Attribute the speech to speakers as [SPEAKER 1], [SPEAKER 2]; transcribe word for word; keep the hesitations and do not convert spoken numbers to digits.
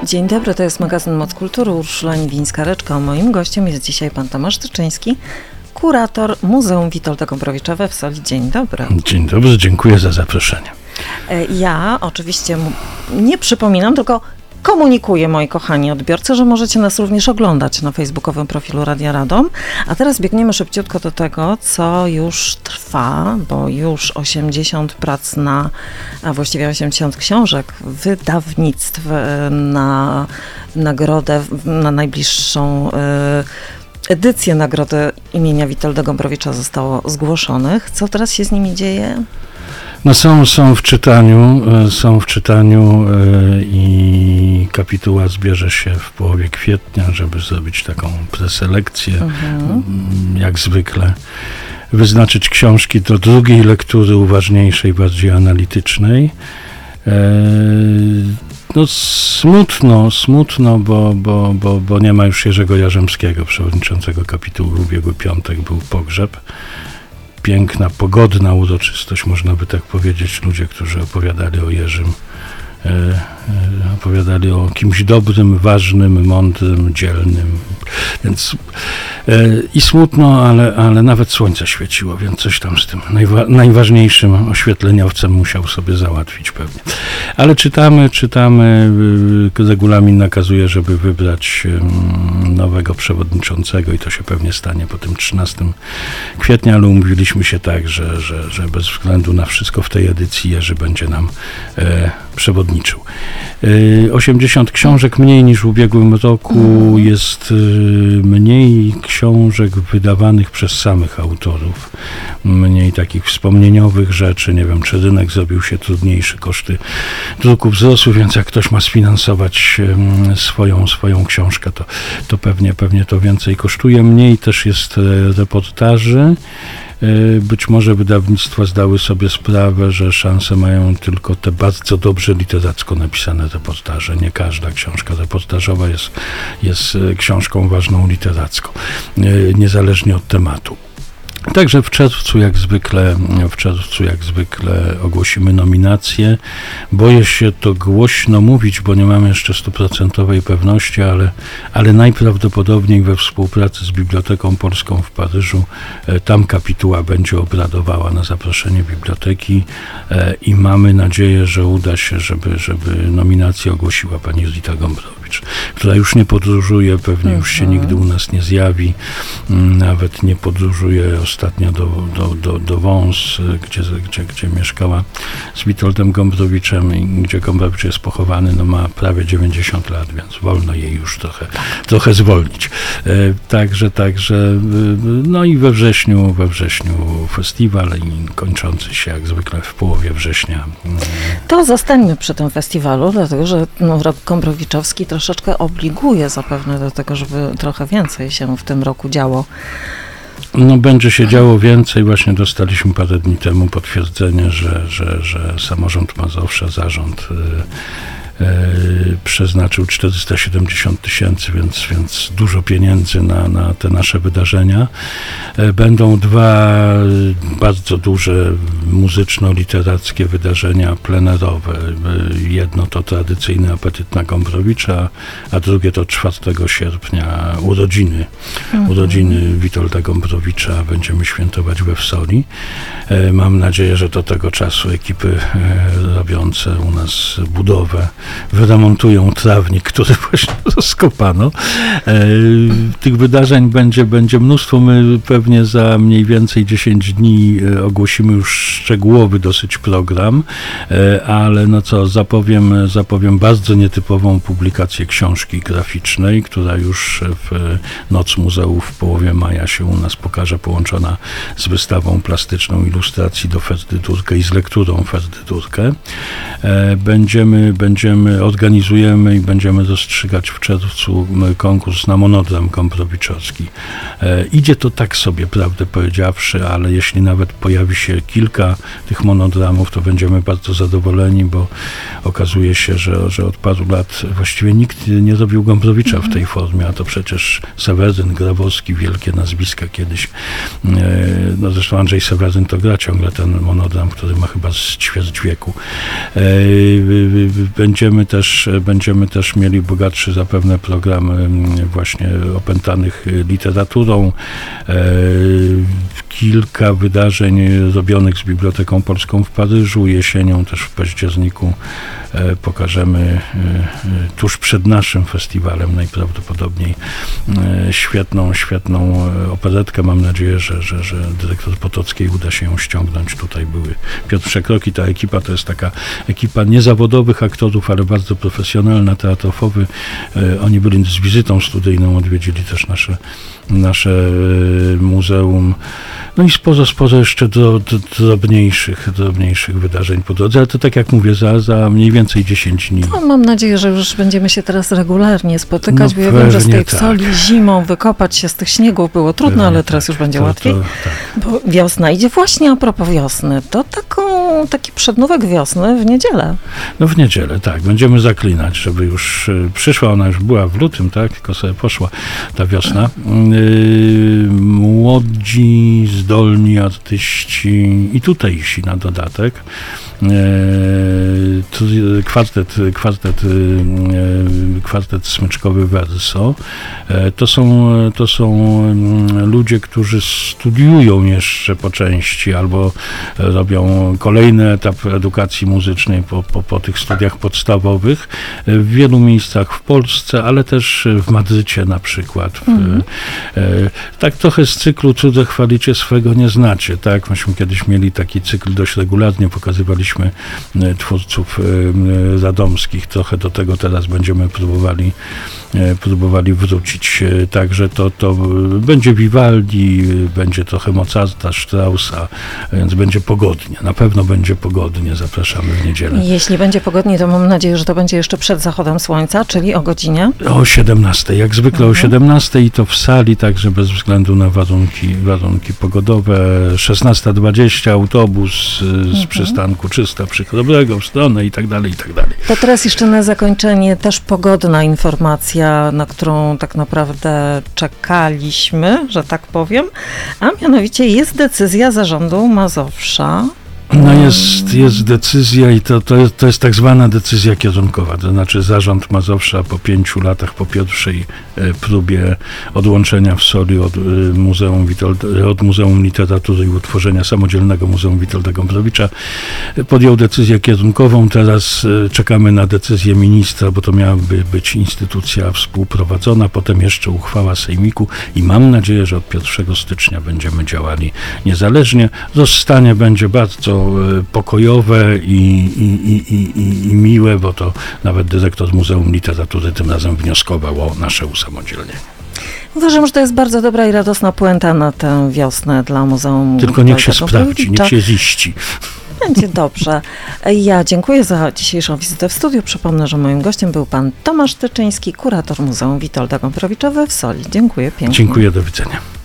[SPEAKER 1] Dzień dobry, to jest magazyn Moc Kultury, Urszula Niwińska-Reczka. Moim gościem jest dzisiaj pan Tomasz Tyczyński, kurator Muzeum Witolda Gombrowicza w Soli. Dzień dobry.
[SPEAKER 2] Dzień dobry, dziękuję za zaproszenie.
[SPEAKER 1] Ja oczywiście nie przypominam, tylko komunikuję, moi kochani odbiorcy, że możecie nas również oglądać na facebookowym profilu Radia Radom. A teraz biegniemy szybciutko do tego, co już trwa, bo już osiemdziesiąt prac na, a właściwie osiemdziesiąt książek, wydawnictw na nagrodę, na najbliższą edycję nagrody imienia Witolda Gombrowicza zostało zgłoszonych. Co teraz się z nimi dzieje?
[SPEAKER 2] No są, są w czytaniu, są w czytaniu i kapituła zbierze się w połowie kwietnia, żeby zrobić taką preselekcję, mhm. jak zwykle. Wyznaczyć książki do drugiej lektury, uważniejszej, bardziej analitycznej. No smutno, smutno, bo, bo, bo, bo nie ma już Jerzego Jarzębskiego, przewodniczącego kapitułu. W ubiegły piątek był pogrzeb. Piękna, pogodna uroczystość, można by tak powiedzieć. Ludzie, którzy opowiadali o Jerzym, e, e, opowiadali o kimś dobrym, ważnym, mądrym, dzielnym. Więc e, i smutno, ale, ale nawet słońce świeciło, więc coś tam z tym najwa- najważniejszym oświetleniowcem musiał sobie załatwić pewnie. Ale czytamy, czytamy, regulamin nakazuje, żeby wybrać um, nowego przewodniczącego i to się pewnie stanie po tym trzynastego kwietnia, ale umówiliśmy się tak, że, że, że bez względu na wszystko w tej edycji Jerzy będzie nam e, przewodniczył. E, osiemdziesiąt książek mniej niż w ubiegłym roku, jest e, mniej książek wydawanych przez samych autorów, mniej takich wspomnieniowych rzeczy. Nie wiem, czy rynek zrobił się trudniejszy, koszty druku wzrosły, więc jak ktoś ma sfinansować um, swoją, swoją książkę, to, to pewnie, pewnie to więcej kosztuje. Mniej też jest e, reportaży. Być może wydawnictwa zdały sobie sprawę, że szanse mają tylko te bardzo dobrze literacko napisane reportaże. Nie każda książka reportażowa jest, jest książką ważną literacko, niezależnie od tematu. Także w czerwcu jak zwykle, w czerwcu jak zwykle ogłosimy nominacje. Boję się to głośno mówić, bo nie mamy jeszcze stuprocentowej pewności, ale, ale najprawdopodobniej we współpracy z Biblioteką Polską w Paryżu tam kapituła będzie obradowała na zaproszenie biblioteki i mamy nadzieję, że uda się, żeby, żeby nominację ogłosiła pani Zita Gombrowicz, która już nie podróżuje, pewnie już się nigdy u nas nie zjawi, nawet nie podróżuje ostatnio do, do, do, do Wąs, gdzie, gdzie, gdzie mieszkała z Witoldem Gombrowiczem i gdzie Gombrowicz jest pochowany, no ma prawie dziewięćdziesiąt lat, więc wolno jej już trochę, trochę zwolnić. E, także, także, no i we wrześniu, we wrześniu festiwal i kończący się jak zwykle w połowie września.
[SPEAKER 1] To zostańmy przy tym festiwalu, dlatego że no, rok gombrowiczowski troszeczkę obliguje zapewne do tego, żeby trochę więcej się w tym roku działo.
[SPEAKER 2] No będzie się działo więcej. Właśnie dostaliśmy parę dni temu potwierdzenie, że, że, że samorząd Mazowsza, zarząd yy, yy, przeznaczył czterysta siedemdziesiąt tysięcy, więc, więc dużo pieniędzy na, na te nasze wydarzenia. Yy, będą dwa bardzo duże muzyczno-literackie wydarzenia plenerowe. Yy, jedno to tradycyjny apetyt na Gombrowicza, a drugie to czwartego sierpnia urodziny. Mhm. Urodziny Witolda Gombrowicza będziemy świętować we Wsoli. E, mam nadzieję, że do tego czasu ekipy e, robiące u nas budowę wyremontują trawnik, który właśnie rozkopano. E, tych wydarzeń będzie, będzie mnóstwo. My pewnie za mniej więcej dziesięć dni e, ogłosimy już szczegółowy dosyć program, e, ale no co, zapowiem, zapowiem bardzo nietypową publikację książki graficznej, która już w Noc Muzeów w połowie maja się u nas pokaże, połączona z wystawą plastyczną ilustracji do Ferdy Durkę i z lekturą Ferdy Durkę. Będziemy, będziemy, organizujemy i będziemy rozstrzygać w czerwcu konkurs na monodram gombrowiczowski. Idzie to tak sobie, prawdę powiedziawszy, ale jeśli nawet pojawi się kilka tych monodramów, to będziemy bardzo zadowoleni, bo okazuje się, że, że od paru lat właściwie nikt nie robił Gombrowicza w tej formie, a to przecież Seweryn, Grabowski, wielkie nazwiska kiedyś. No zresztą Andrzej Seweryn to gra ciągle ten monodram, który ma chyba z ćwierć wieku. Będzie będziemy też, będziemy też mieli bogatszy zapewne program właśnie opętanych literaturą. Kilka wydarzeń robionych z Biblioteką Polską w Paryżu. Jesienią też w październiku pokażemy tuż przed naszym festiwalem najprawdopodobniej świetną, świetną operetkę. Mam nadzieję, że, że, że dyrektor Potockiej uda się ją ściągnąć. Tutaj były Piotr Przekroki. Ta ekipa to jest taka ekipa niezawodowych aktorów, ale bardzo profesjonalna, teatrofowy. Oni byli z wizytą studyjną, odwiedzili też nasze, nasze muzeum. No i sporo, sporo jeszcze do, do, drobniejszych, drobniejszych wydarzeń po drodze, ale to tak jak mówię, za, za mniej więcej dziesięć dni.
[SPEAKER 1] No, mam nadzieję, że już będziemy się teraz regularnie spotykać,
[SPEAKER 2] No,
[SPEAKER 1] bo ja wiem, że z tej
[SPEAKER 2] tak.
[SPEAKER 1] Wsoli zimą wykopać się z tych śniegów było trudno,
[SPEAKER 2] Pewnie
[SPEAKER 1] ale teraz
[SPEAKER 2] tak.
[SPEAKER 1] już będzie
[SPEAKER 2] to,
[SPEAKER 1] łatwiej.
[SPEAKER 2] To, tak.
[SPEAKER 1] Bo wiosna idzie. Właśnie a propos wiosny, to taką, taki przednówek wiosny w niedzielę.
[SPEAKER 2] No w niedzielę, tak. Będziemy zaklinać, żeby już y, przyszła. Ona już była w lutym, tak? Tylko sobie poszła ta wiosna. Yy, młodzi, zdolni artyści i tutejsi na dodatek. Yy, kwartet, kwartet, yy, kwartet smyczkowy Verso. Yy, to są, to są yy, ludzie, którzy studiują jeszcze po części albo robią kolejny etap edukacji muzycznej po, po, po tych studiach podstawowych w wielu miejscach w Polsce, ale też w Madrycie na przykład. W, mm. e, tak trochę z cyklu Cudze chwalicie, swego nie znacie. Tak? Myśmy kiedyś mieli taki cykl dość regularnie, pokazywaliśmy e, twórców e, radomskich. Trochę do tego teraz będziemy próbowali e, próbowali wrócić. E, także to, to będzie Vivaldi, będzie trochę Mozarta, Straussa, więc będzie pogodnie. Na pewno będzie pogodnie. Zapraszamy w niedzielę.
[SPEAKER 1] Jeśli będzie pogodnie, to mam nadzieję, że to będzie jeszcze przed zachodem słońca, czyli o godzinie?
[SPEAKER 2] O siedemnastej, jak zwykle mhm. o siedemnastej i to w sali, także bez względu na warunki, warunki pogodowe. szesnasta dwadzieścia autobus z mhm. przystanku Czysta przy Chrobrego w stronę i tak dalej, i tak dalej.
[SPEAKER 1] To teraz jeszcze na zakończenie też pogodna informacja, na którą tak naprawdę czekaliśmy, że tak powiem, a mianowicie jest decyzja Zarządu Mazowsza.
[SPEAKER 2] No jest, jest decyzja i to, to, jest, to jest tak zwana decyzja kierunkowa, to znaczy Zarząd Mazowsza po pięciu latach, po pierwszej e, próbie odłączenia w Soli od, e, Muzeum Witolda, od Muzeum Literatury i utworzenia samodzielnego Muzeum Witolda Gombrowicza e, podjął decyzję kierunkową. Teraz e, czekamy na decyzję ministra, bo to miałaby być instytucja współprowadzona, potem jeszcze uchwała Sejmiku i mam nadzieję, że od pierwszego stycznia będziemy działali niezależnie. Rozstanie będzie bardzo pokojowe i, i, i, i, i miłe, bo to nawet dyrektor Muzeum Literatury tym razem wnioskował o nasze usamodzielnienie.
[SPEAKER 1] Uważam, że to jest bardzo dobra i radosna puenta na tę wiosnę dla Muzeum.
[SPEAKER 2] Tylko niech się sprawdzi, niech się ziści.
[SPEAKER 1] Będzie dobrze. Ja dziękuję za dzisiejszą wizytę w studiu. Przypomnę, że moim gościem był pan Tomasz Tyczyński, kurator Muzeum Witolda Gombrowicza we Wsoli. Dziękuję pięknie.
[SPEAKER 2] Dziękuję, do widzenia.